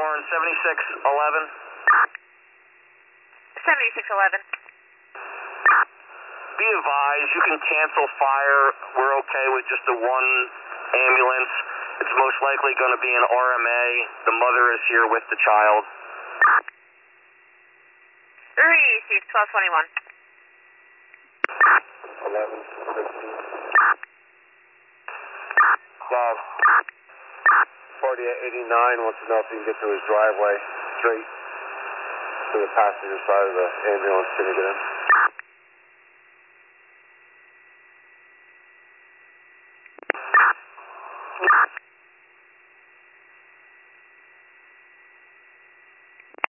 Warren, 7611. 7611. Be advised, you can cancel fire. We're okay with just the one ambulance. It's most likely going to be an RMA. The mother is here with the child. Receive 1221. 4889 wants to know if he can get to his driveway straight to the passenger side of the ambulance. Can you get in?